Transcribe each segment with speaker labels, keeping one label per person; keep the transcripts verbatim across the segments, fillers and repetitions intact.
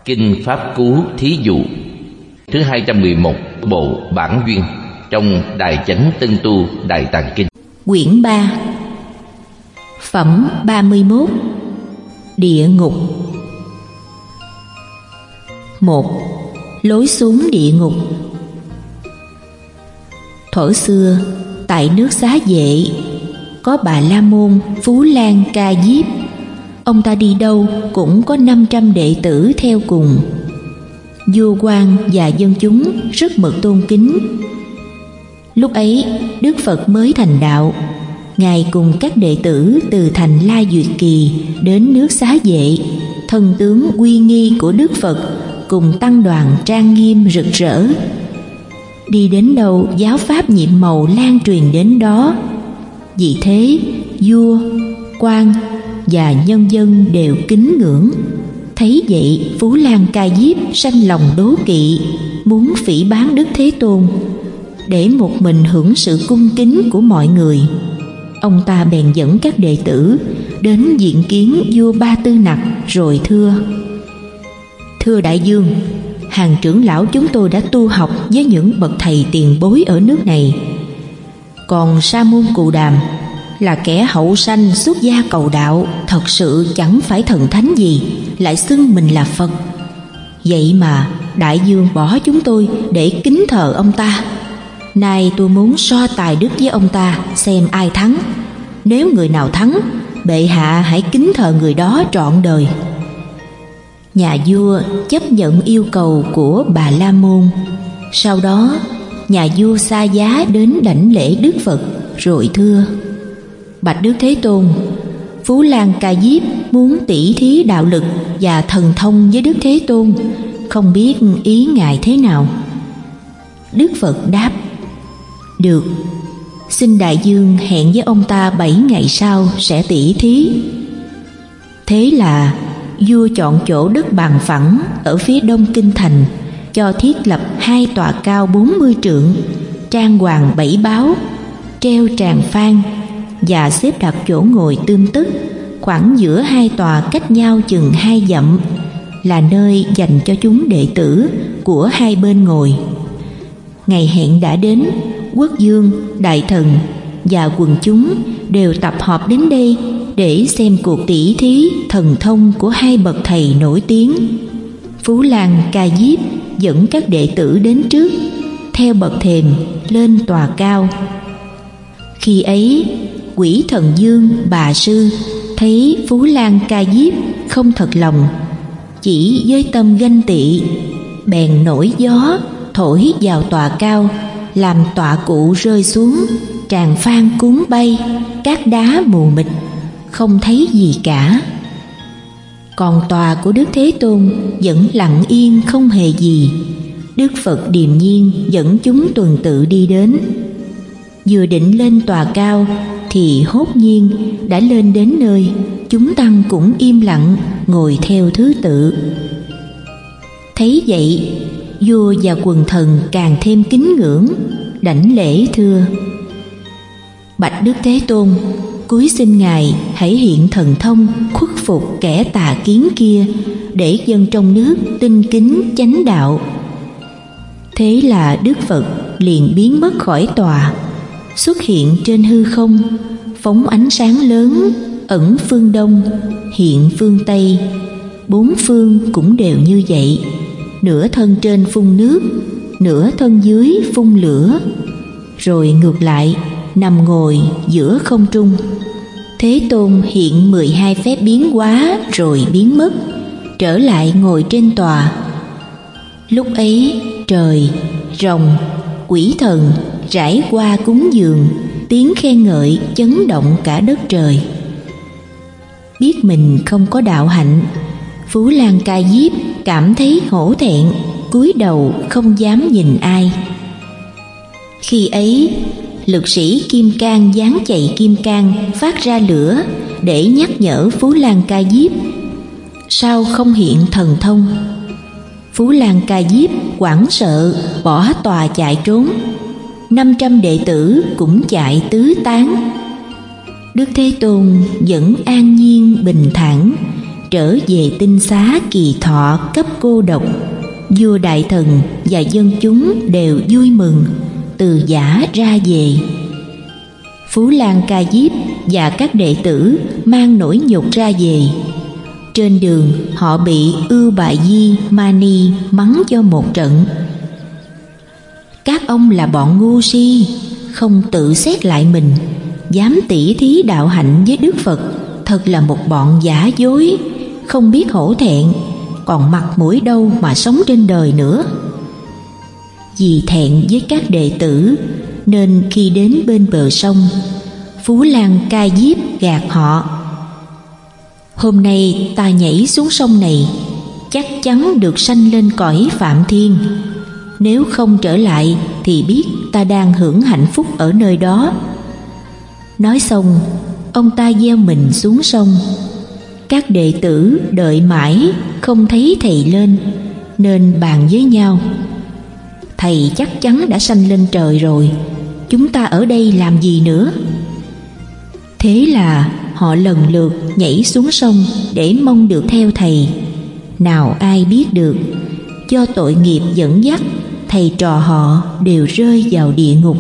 Speaker 1: Kinh Pháp Cú Thí Dụ thứ hai trăm mười một, bộ Bản Duyên, trong Đại Chánh Tân Tu Đại Tạng Kinh.
Speaker 2: Quyển ba. Phẩm ba mươi mốt. Địa ngục. Một. Lối xuống địa ngục. Thuở xưa, tại nước Xá Vệ, có Bà La Môn Phú Lan Ca Diếp. Ông ta đi đâu cũng có năm trăm đệ tử theo cùng. Vua quan và dân chúng rất mực tôn kính. Lúc ấy, Đức Phật mới thành đạo. Ngài cùng các đệ tử từ thành La Duyệt Kỳ đến nước Xá Vệ. Thân tướng uy nghi của Đức Phật cùng tăng đoàn trang nghiêm rực rỡ. Đi đến đâu, giáo pháp nhiệm màu lan truyền đến đó. Vì thế, vua, quan và nhân dân đều kính ngưỡng. Thấy vậy, Phú Lan Ca Diếp sanh lòng đố kỵ, muốn phỉ báng Đức Thế Tôn, để một mình hưởng sự cung kính của mọi người. Ông ta bèn dẫn các đệ tử đến diện kiến vua Ba Tư Nặc, rồi thưa: Thưa đại vương, hàng trưởng lão chúng tôi đã tu học với những bậc thầy tiền bối ở nước này. Còn Sa Môn Cù Đàm là kẻ hậu sanh xuất gia cầu đạo, thật sự chẳng phải thần thánh gì, lại xưng mình là Phật. Vậy mà đại vương bỏ chúng tôi để kính thờ ông ta. Nay tôi muốn so tài đức với ông ta, xem ai thắng. Nếu người nào thắng, bệ hạ hãy kính thờ người đó trọn đời. Nhà vua chấp nhận yêu cầu của Bà La Môn. Sau đó, nhà vua xa giá đến đảnh lễ Đức Phật, rồi thưa: Bạch Đức Thế Tôn, Phú Lan Ca Diếp muốn tỷ thí đạo lực và thần thông với Đức Thế Tôn, không biết ý ngài thế nào? Đức Phật đáp: Được, xin đại vương hẹn với ông ta bảy ngày sau sẽ tỷ thí. Thế là vua chọn chỗ đất bằng phẳng ở phía đông kinh thành, cho thiết lập hai tòa cao bốn mươi trượng, trang hoàng bảy báo, treo tràng phan và xếp đặt chỗ ngồi tươm tất. Khoảng giữa hai tòa cách nhau chừng hai dặm, là nơi dành cho chúng đệ tử của hai bên ngồi. Ngày hẹn đã đến, quốc vương, đại thần và quần chúng đều tập hợp đến đây để xem cuộc tỷ thí thần thông của hai bậc thầy nổi tiếng. Phú Lan Ca Diếp dẫn các đệ tử đến trước, theo bậc thềm lên tòa cao. Khi ấy, Quỷ Thần Dương Bà Sư thấy Phú Lan Ca Diếp không thật lòng, chỉ với tâm ganh tị, bèn nổi gió thổi vào tòa cao, làm tọa cụ rơi xuống, tràng phan cuốn bay, cát đá mù mịt, không thấy gì cả. Còn tòa của Đức Thế Tôn vẫn lặng yên không hề gì. Đức Phật điềm nhiên dẫn chúng tuần tự đi đến. Vừa định lên tòa cao thì hốt nhiên đã lên đến nơi, chúng tăng cũng im lặng ngồi theo thứ tự. Thấy vậy, vua và quần thần càng thêm kính ngưỡng, đảnh lễ thưa: Bạch Đức Thế Tôn, cúi xin ngài hãy hiện thần thông khuất phục kẻ tà kiến kia, để dân trong nước tin kính chánh đạo. Thế là Đức Phật liền biến mất khỏi tòa, xuất hiện trên hư không, phóng ánh sáng lớn, ẩn phương Đông, hiện phương Tây. Bốn phương cũng đều như vậy, nửa thân trên phun nước, nửa thân dưới phun lửa, rồi ngược lại nằm ngồi giữa không trung. Thế Tôn hiện mười hai phép biến hóa rồi biến mất, trở lại ngồi trên tòa. Lúc ấy trời, rồng, quỷ thần rải qua cúng dường, tiếng khen ngợi chấn động cả đất trời. Biết mình không có đạo hạnh, Phú Lan Ca Diếp cảm thấy hổ thẹn, cúi đầu không dám nhìn ai. Khi ấy, lực sĩ Kim Cang giáng chạy kim cang phát ra lửa để nhắc nhở Phú Lan Ca Diếp, sao không hiện thần thông? Phú Lan Ca Diếp hoảng sợ bỏ tòa chạy trốn. Năm trăm đệ tử cũng chạy tứ tán. Đức Thế Tôn vẫn an nhiên bình thản, trở về tinh xá Kỳ Thọ cấp cô độc. Vua đại thần và dân chúng đều vui mừng, từ giã ra về. Phú Lan Ca Diếp và các đệ tử mang nỗi nhục ra về. Trên đường họ bị Ưu Bà Di Mani mắng cho một trận. Các ông là bọn ngu si, không tự xét lại mình, dám tỉ thí đạo hạnh với Đức Phật, thật là một bọn giả dối, không biết hổ thẹn, còn mặt mũi đâu mà sống trên đời nữa. Vì thẹn với các đệ tử nên khi đến bên bờ sông, Phú Lan Ca Diếp gạt họ: hôm nay ta nhảy xuống sông này, chắc chắn được sanh lên cõi Phạm Thiên. Nếu không trở lại thì biết ta đang hưởng hạnh phúc ở nơi đó. Nói xong, ông ta gieo mình xuống sông. Các đệ tử đợi mãi không thấy thầy lên, nên bàn với nhau: thầy chắc chắn đã sanh lên trời rồi, chúng ta ở đây làm gì nữa? Thế là họ lần lượt nhảy xuống sông để mong được theo thầy. Nào ai biết được, do tội nghiệp dẫn dắt, thầy trò họ đều rơi vào địa ngục.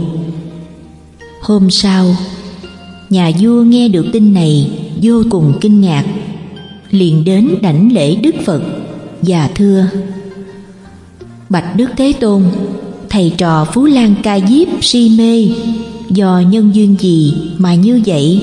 Speaker 2: Hôm sau, nhà vua nghe được tin này vô cùng kinh ngạc, liền đến đảnh lễ Đức Phật và thưa: bạch Đức Thế Tôn, thầy trò Phú Lan Ca Diếp si mê, do nhân duyên gì mà như vậy?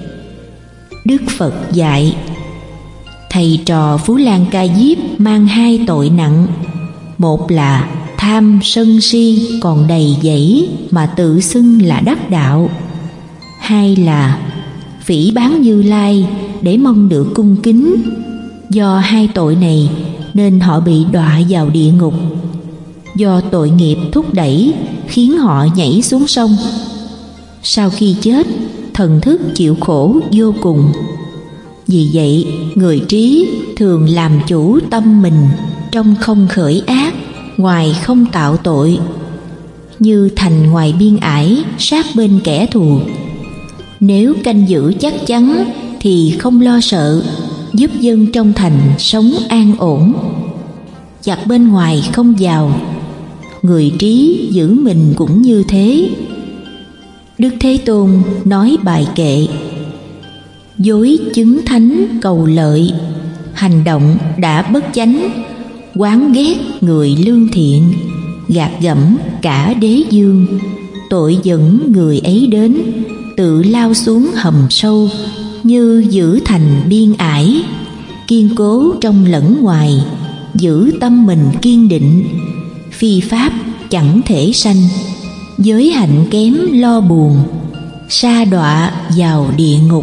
Speaker 2: Đức Phật dạy: thầy trò Phú Lan Ca Diếp mang hai tội nặng. Một là tham sân si còn đầy dẫy mà tự xưng là đắc đạo. Hai là phỉ báng Như Lai để mong được cung kính. Do hai tội này nên họ bị đọa vào địa ngục. Do tội nghiệp thúc đẩy khiến họ nhảy xuống sông. Sau khi chết, thần thức chịu khổ vô cùng. Vì vậy, người trí thường làm chủ tâm mình, trong không khởi ác, ngoài không tạo tội. Như thành ngoài biên ải, sát bên kẻ thù. Nếu canh giữ chắc chắn thì không lo sợ, giúp dân trong thành sống an ổn. Giặc bên ngoài không vào, người trí giữ mình cũng như thế. Đức Thế Tôn nói bài kệ: dối chứng thánh cầu lợi, hành động đã bất chánh, oán ghét người lương thiện, gạt gẫm cả đế dương. Tội dẫn người ấy đến, tự lao xuống hầm sâu, như giữ thành biên ải. Kiên cố trong lẫn ngoài, giữ tâm mình kiên định. Phi pháp chẳng thể sanh, giới hạnh kém lo buồn, sa đọa vào địa ngục.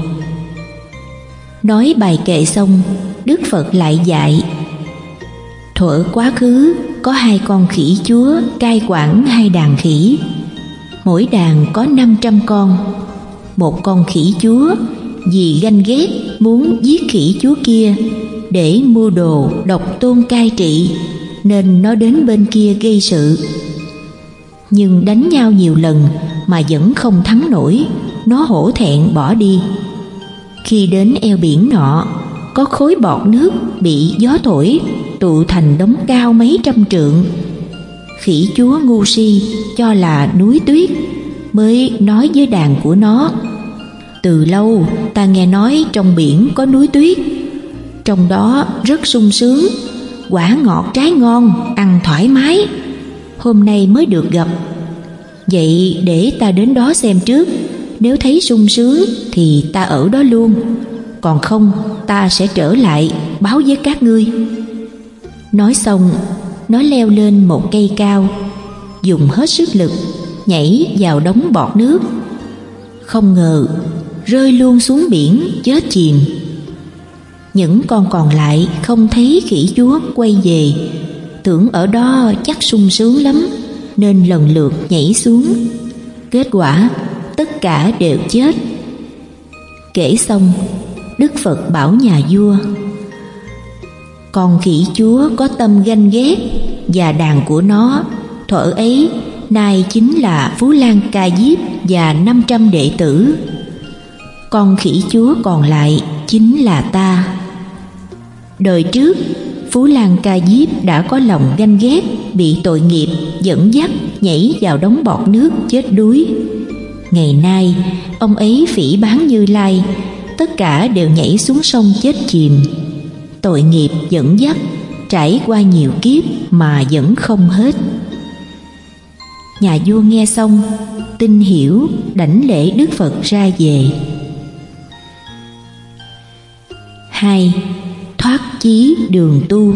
Speaker 2: Nói bài kệ xong, Đức Phật lại dạy: thuở quá khứ có hai con khỉ chúa cai quản hai đàn khỉ. Mỗi đàn có năm trăm con. Một con khỉ chúa vì ganh ghét muốn giết khỉ chúa kia để mua đồ độc tôn cai trị, nên nó đến bên kia gây sự. Nhưng đánh nhau nhiều lần mà vẫn không thắng nổi, nó hổ thẹn bỏ đi. Khi đến eo biển nọ, có khối bọt nước bị gió thổi tụ thành đống cao mấy trăm trượng. Khỉ chúa ngu si cho là núi tuyết, mới nói với đàn của nó: từ lâu ta nghe nói trong biển có núi tuyết, trong đó rất sung sướng, quả ngọt trái ngon, ăn thoải mái. Hôm nay mới được gặp, vậy để ta đến đó xem trước. Nếu thấy sung sướng thì ta ở đó luôn, còn không ta sẽ trở lại báo với các ngươi. Nói xong, nó leo lên một cây cao, dùng hết sức lực nhảy vào đống bọt nước. Không ngờ rơi luôn xuống biển chết chìm. Những con còn lại không thấy khỉ chúa quay về, tưởng ở đó chắc sung sướng lắm, nên lần lượt nhảy xuống. Kết quả tất cả đều chết. Kể xong, Đức Phật bảo nhà vua: con khỉ chúa có tâm ganh ghét, và đàn của nó thuở ấy nay chính là Phú Lan Ca Diếp và năm trăm đệ tử. Con khỉ chúa còn lại chính là ta. Đời trước, Phú Lan Ca Diếp đã có lòng ganh ghét, bị tội nghiệp dẫn dắt nhảy vào đống bọt nước chết đuối. Ngày nay, ông ấy phỉ báng Như Lai, tất cả đều nhảy xuống sông chết chìm. Tội nghiệp dẫn dắt, trải qua nhiều kiếp mà vẫn không hết. Nhà vua nghe xong, tin hiểu, đảnh lễ Đức Phật ra về. Hai. Thoát chí đường tu.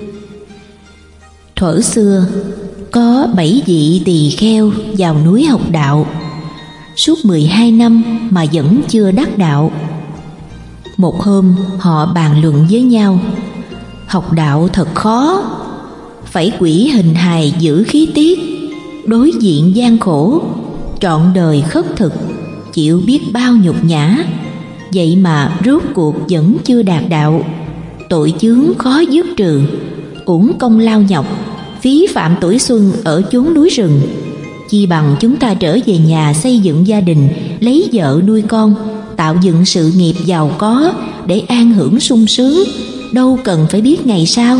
Speaker 2: Thuở xưa, có bảy vị tỳ kheo vào núi học đạo. Suốt mười hai năm mà vẫn chưa đắc đạo. Một hôm họ bàn luận với nhau: học đạo thật khó, phải quỷ hình hài giữ khí tiết, đối diện gian khổ, trọn đời khất thực, chịu biết bao nhục nhã. Vậy mà rốt cuộc vẫn chưa đạt đạo. Tội chướng khó dứt trừ, uổng công lao nhọc, phí phạm tuổi xuân ở chốn núi rừng. Chi bằng chúng ta trở về nhà xây dựng gia đình, lấy vợ nuôi con, tạo dựng sự nghiệp giàu có để an hưởng sung sướng, đâu cần phải biết ngày sau.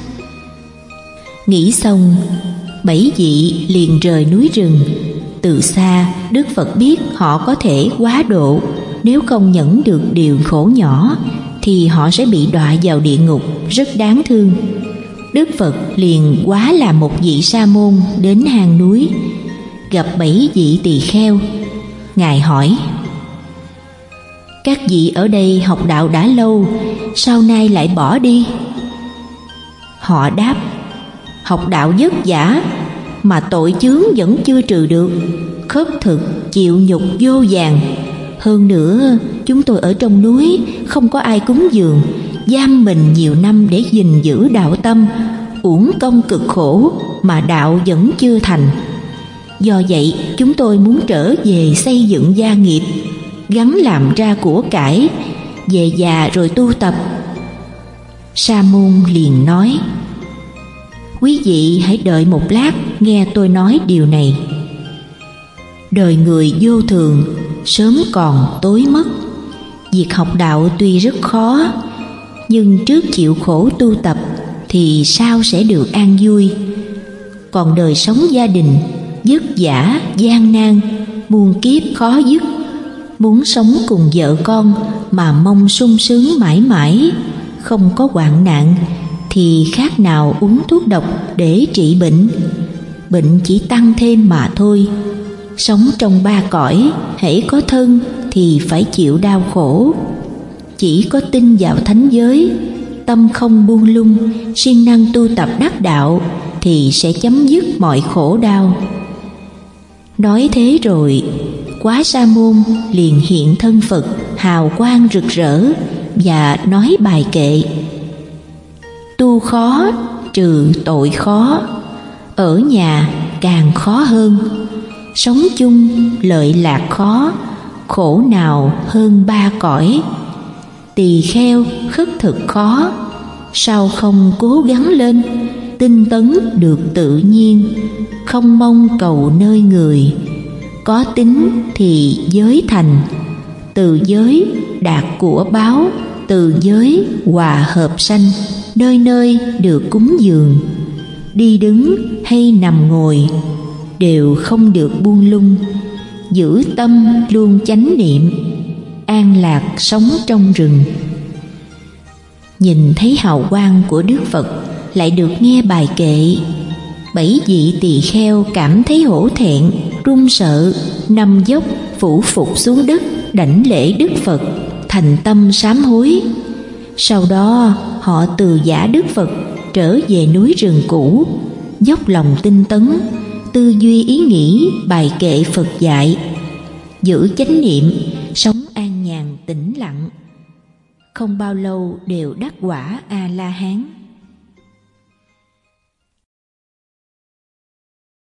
Speaker 2: Nghĩ xong, bảy vị liền rời núi rừng. Từ xa, Đức Phật biết họ có thể quá độ, nếu không nhẫn được điều khổ nhỏ thì họ sẽ bị đọa vào địa ngục, rất đáng thương. Đức Phật liền hóa làm một vị sa môn đến hang núi, gặp bảy vị tỳ kheo. Ngài hỏi: các vị ở đây học đạo đã lâu, sao nay lại bỏ đi? Họ đáp: học đạo vất vả mà tội chướng vẫn chưa trừ được, khất thực chịu nhục vô vàn. Hơn nữa, chúng tôi ở trong núi không có ai cúng dường, giam mình nhiều năm để gìn giữ đạo tâm, uổng công cực khổ mà đạo vẫn chưa thành. Do vậy, chúng tôi muốn trở về xây dựng gia nghiệp, gắn làm ra của cải, về già rồi tu tập. Sa môn liền nói: quý vị hãy đợi một lát, nghe tôi nói điều này. Đời người vô thường, sớm còn tối mất. Việc học đạo tuy rất khó, nhưng trước chịu khổ tu tập thì sau sẽ được an vui. Còn đời sống gia đình vất vả gian nan, muôn kiếp khó dứt. Muốn sống cùng vợ con mà mong sung sướng mãi mãi, không có hoạn nạn, thì khác nào uống thuốc độc để trị bệnh. Bệnh chỉ tăng thêm mà thôi. Sống trong ba cõi, hễ có thân thì phải chịu đau khổ. Chỉ có tin vào thánh giới, tâm không buông lung, siêng năng tu tập đắc đạo thì sẽ chấm dứt mọi khổ đau. Nói thế rồi, Quá Sa môn liền hiện thân Phật hào quang rực rỡ và nói bài kệ: tu khó trừ tội khó, ở nhà càng khó hơn. Sống chung lợi lạc khó, khổ nào hơn ba cõi. Tỳ kheo khất thực khó, sao không cố gắng lên, tinh tấn được tự nhiên. Không mong cầu nơi người, có tính thì giới thành. Từ giới đạt của báo, từ giới hòa hợp sanh. Nơi nơi được cúng dường, đi đứng hay nằm ngồi đều không được buông lung. Giữ tâm luôn chánh niệm, an lạc sống trong rừng. Nhìn thấy hào quang của Đức Phật, lại được nghe bài kệ, bảy vị tỳ kheo cảm thấy hổ thẹn, run sợ, nằm dốc phủ phục xuống đất đảnh lễ Đức Phật, thành tâm sám hối. Sau đó họ từ giã Đức Phật trở về núi rừng cũ, dốc lòng tinh tấn, tư duy ý nghĩ bài kệ Phật dạy, giữ chánh niệm, sống an nhàn tĩnh lặng. Không bao lâu đều đắc quả A La Hán.